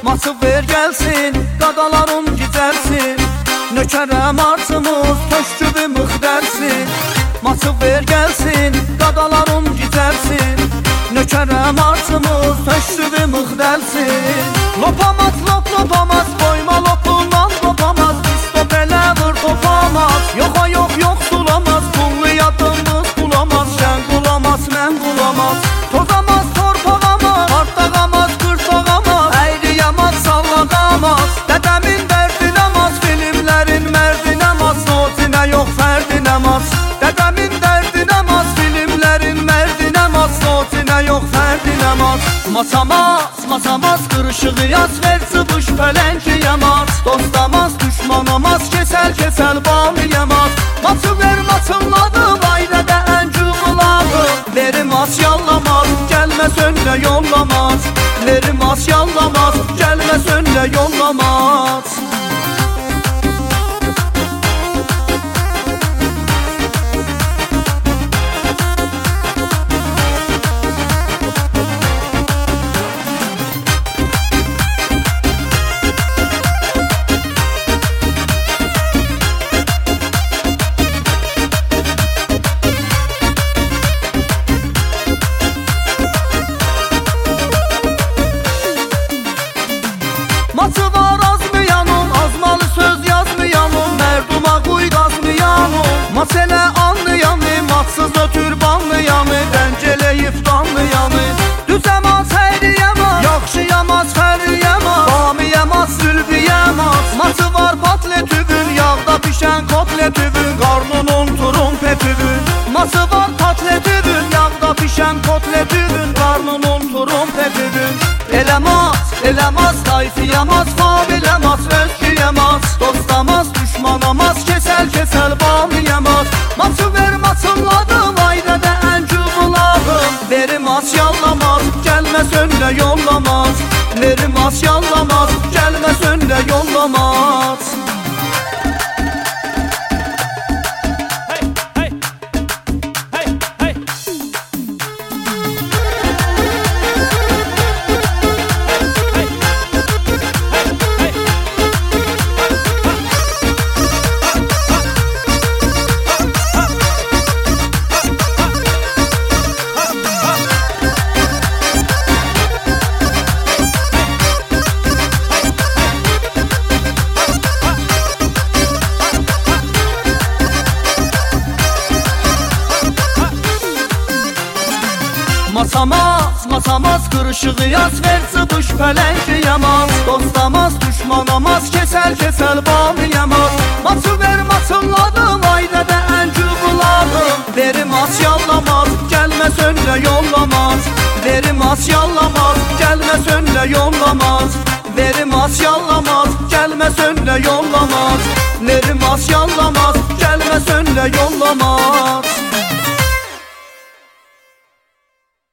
Maçı ver gəlsin, qadalarım gizərsin. Nökərəm arzımız, töşkübü müxdərsin. Maçı ver gəlsin, qadalarım gizərsin. Nökərəm arzımız, töşkübü müxdərsin. Lopamaz, lopamaz, boyma lopundan lopamaz. Stop elə vır topamaz, yoxa yox, yoxsulamaz. Pullu yadımız bulamaz, sən bulamaz, mən bulamaz. Tozamaz, torpağamaz, partağamaz, qırtağamaz. Əyriyamaz, sallağamaz, dədəmin dərdinəmaz. Filmlərin mərdinəmaz, notinə yox fərdinəmaz. Dədəmin dərdinəmaz, filmlərin mərdinəmaz. Notinə yox fərdinəmaz. Masamaz, masamaz, qırışığı yaz ver, sıvış pələnki yamaz. Dostamaz, düşmanamaz, kesəl bağlayamaz. Maçı ver, maçınladım, ailədə əncüquladım. Verim as yallamaz, gəlməz önlə yollamaz. Verim as yallamaz, gəlməz önlə yollamaz. Maçı var azmayanım, azmalı söz yazmayanım. Mərduma quy qazmayanım. Maç elə anlayanı, maçsız ötür banlayanı. Rəng eləyib danlayanı. Düzəmaz, həyriyəmaz, yaxşıyamaz, fəriyəmaz. Bamiyəmaz, zülbiyəmaz. Maçı var patletüvün, yağda pişən kotletüvün. Qarnının trumpetüvün. Maçı var patletüvün, yağda pişən kotletüvün. Qarnının trumpetüvün. Eləmaz, eləmaz, tayfiyamaz, fabiləmaz, özgüyəmaz. Dostamaz, düşmanamaz, kesəl bağlayamaz. Maçı ver, maçınladım, ailədə əncüquladım. Verim as yallamaz, gəlməz önlə yollamaz. Verim as yallamaz, gəlməz önlə yollamaz. Masamaz, masamaz, qırışığı yaz ver, sıvış pələnki yamaz. Dostamaz, düşmanamaz, kesəl bağlayamaz. Maçı ver, maçınladım, ailədə əncüquladım. Verim as yallamaz, gəlməz önlə yollamaz. Verim as yallamaz, gəlməz önlə yollamaz. Verim as yallamaz, gəlməz önlə yollamaz. Verim as yallamaz, gəlməz önlə yollamaz.